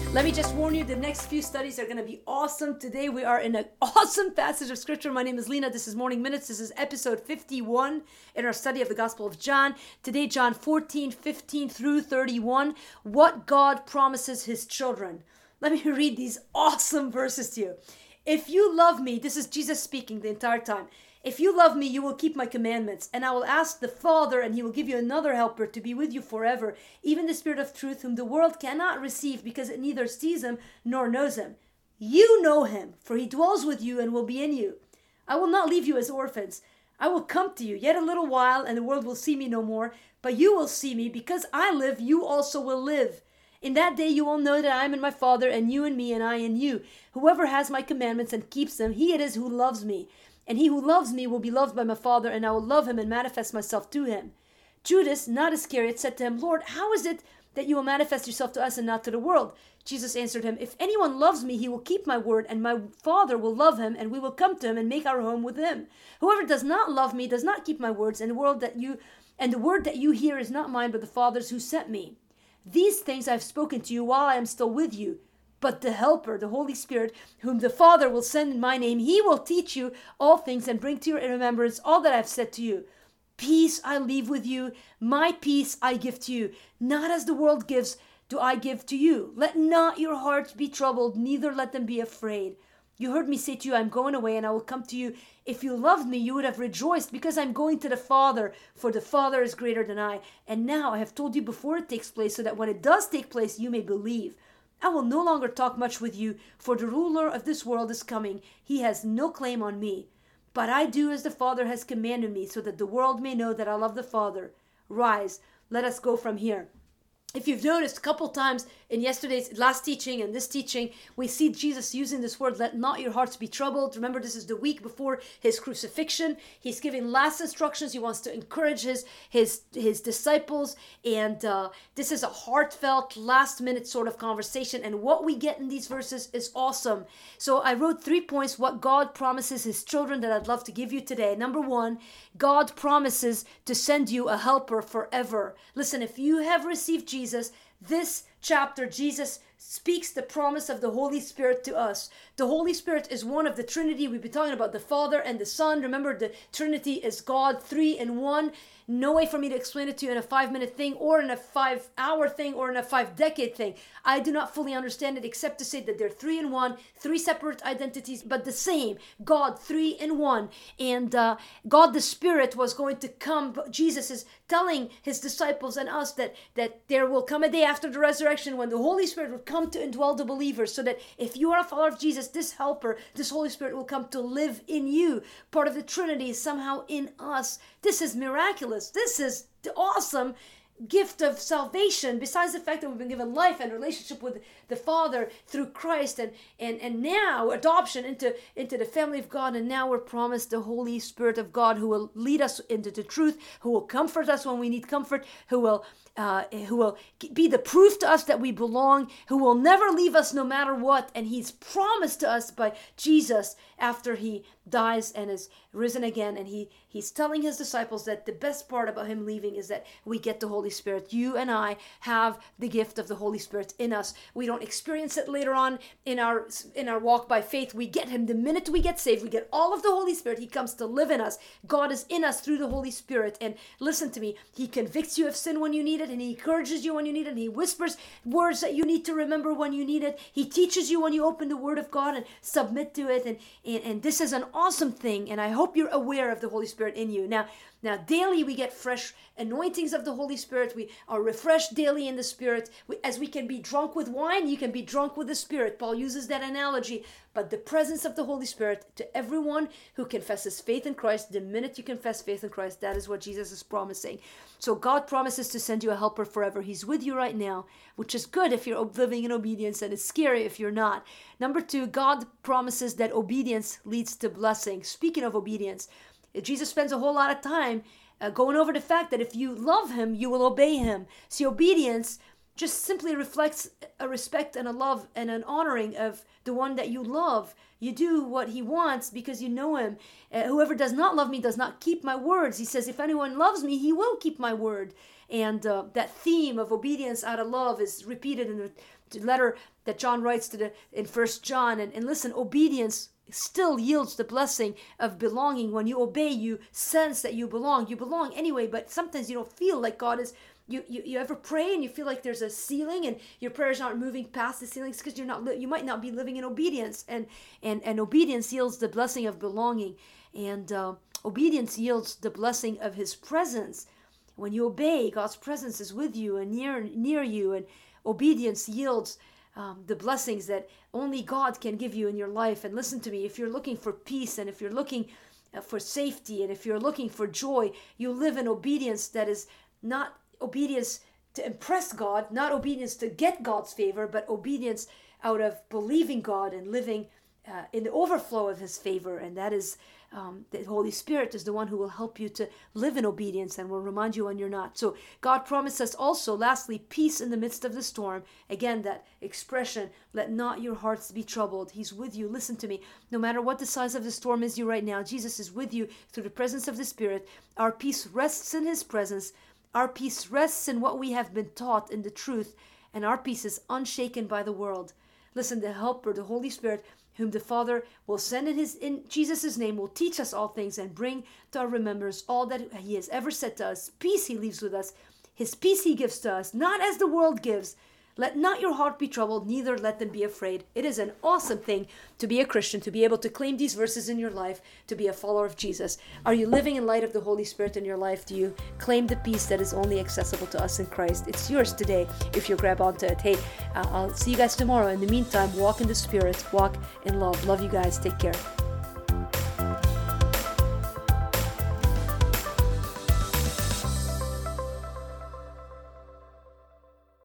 Let me just warn you, the next few studies are going to be awesome. Today we are in an awesome passage of scripture. My name is Lena. This is Morning Minutes. This is episode 51 in our study of the Gospel of John. Today, John 14, 15 through 31. What God promises his children. Let me read these awesome verses to you. If you love me, this is Jesus speaking the entire time. If you love me, you will keep my commandments, and I will ask the Father, and he will give you another helper to be with you forever, even the Spirit of truth, whom the world cannot receive because it neither sees him nor knows him. You know him, for he dwells with you and will be in you. I will not leave you as orphans. I will come to you yet a little while, and the world will see me no more, but you will see me. Because I live, you also will live. In that day you will know that I am in my Father, and you in me, and I in you. Whoever has my commandments and keeps them, he it is who loves me. And he who loves me will be loved by my Father, and I will love him and manifest myself to him. Judas, not Iscariot, said to him, Lord, how is it that you will manifest yourself to us and not to the world? Jesus answered him, If anyone loves me, he will keep my word, and my Father will love him, and we will come to him and make our home with him. Whoever does not love me does not keep my words, and the word that you hear is not mine, but the Father's who sent me. These things I have spoken to you while I am still with you. But the Helper, the Holy Spirit, whom the Father will send in my name, he will teach you all things and bring to your remembrance all that I have said to you. Peace I leave with you, my peace I give to you. Not as the world gives, do I give to you. Let not your hearts be troubled, neither let them be afraid. You heard me say to you, I am going away and I will come to you. If you loved me, you would have rejoiced because I am going to the Father, for the Father is greater than I. And now I have told you before it takes place, so that when it does take place, you may believe. I will no longer talk much with you, for the ruler of this world is coming. He has no claim on me. But I do as the Father has commanded me, so that the world may know that I love the Father. Rise, let us go from here. If you've noticed a couple times in yesterday's last teaching and this teaching, we see Jesus using this word, let not your hearts be troubled. Remember, this is the week before his crucifixion. He's giving last instructions. He wants to encourage his disciples. And this is a heartfelt, last-minute sort of conversation. And what we get in these verses is awesome. So I wrote 3 points, what God promises his children, that I'd love to give you today. Number 1, God promises to send you a helper forever. Listen, if you have received Jesus, this chapter, Jesus speaks the promise of the Holy Spirit to us. The Holy Spirit is one of the Trinity. We've been talking about the Father and the Son. Remember, the Trinity is God, 3 in 1. No way for me to explain it to you in a 5-minute thing or in a 5-hour thing or in a 5-decade thing. I do not fully understand it except to say that they're 3 in 1, 3 separate identities, but the same. God, 3 in 1. And God the Spirit was going to come. Jesus is telling his disciples and us that there will come a day after the resurrection when the Holy Spirit will come to indwell the believers, so that if you are a follower of Jesus, this helper, this Holy Spirit will come to live in you. Part of the Trinity is somehow in us. This is miraculous. This is the awesome gift of salvation, besides the fact that we've been given life and relationship with the Father through Christ, and now adoption into the family of God, and now we're promised the Holy Spirit of God, who will lead us into the truth, who will comfort us when we need comfort, who will be the proof to us that we belong, who will never leave us no matter what. And he's promised to us by Jesus after he dies and is risen again. And he's telling his disciples that the best part about him leaving is that we get the Holy Spirit. You and I have the gift of the Holy Spirit in us. We don't experience it later on in our walk by faith. We get him the minute we get saved. We get all of the Holy Spirit. He comes to live in us. God is in us through the Holy Spirit. And listen to me, he convicts you of sin when you need it, and he encourages you when you need it, and he whispers words that you need to remember when you need it. He teaches you when you open the Word of God and submit to it, and this is an awesome thing, and I hope you're aware of the Holy Spirit in you. Now daily we get fresh anointings of the Holy Spirit. We are refreshed daily in the Spirit. As we can be drunk with wine, you can be drunk with the Spirit. Paul uses that analogy. But the presence of the Holy Spirit to everyone who confesses faith in Christ, the minute you confess faith in Christ, that is what Jesus is promising. So God promises to send you a helper forever. He's with you right now, which is good if you're living in obedience, and it's scary if you're not. Number 2, God promises that obedience leads to blessing. Speaking of obedience, Jesus spends a whole lot of time going over the fact that if you love him, you will obey him. See, obedience just simply reflects a respect and a love and an honoring of the one that you love. You do what he wants because you know him. Whoever does not love me does not keep my words. He says, if anyone loves me, he will keep my word. And that theme of obedience out of love is repeated in the letter that John writes in 1 John. And listen, obedience still yields the blessing of belonging. When you obey, you sense that you belong. You belong anyway, but sometimes you don't feel like God is. You ever pray and you feel like there's a ceiling and your prayers aren't moving past the ceilings because you might not be living in obedience, and obedience yields the blessing of belonging, and obedience yields the blessing of His presence. When you obey, God's presence is with you and near you, and obedience yields the blessings that only God can give you in your life. And listen to me, if you're looking for peace, and if you're looking for safety, and if you're looking for joy, you live in obedience that is not obedience to impress God, not obedience to get God's favor, but obedience out of believing God and living in the overflow of His favor. And that is the Holy Spirit is the one who will help you to live in obedience and will remind you when you're not. So God promised us also, lastly, peace in the midst of the storm. Again, that expression, let not your hearts be troubled. He's with you. Listen to me. No matter what the size of the storm is you right now, Jesus is with you through the presence of the Spirit. Our peace rests in His presence. Our peace rests in what we have been taught in the truth, and our peace is unshaken by the world. Listen, the Helper, the Holy Spirit, whom the Father will send in Jesus' name, will teach us all things and bring to our remembrance all that He has ever said to us. Peace He leaves with us. His peace He gives to us, not as the world gives. Let not your heart be troubled, neither let them be afraid. It is an awesome thing to be a Christian, to be able to claim these verses in your life, to be a follower of Jesus. Are you living in light of the Holy Spirit in your life? Do you claim the peace that is only accessible to us in Christ? It's yours today if you grab onto it. Hey, I'll see you guys tomorrow. In the meantime, walk in the Spirit, walk in love. Love you guys. Take care.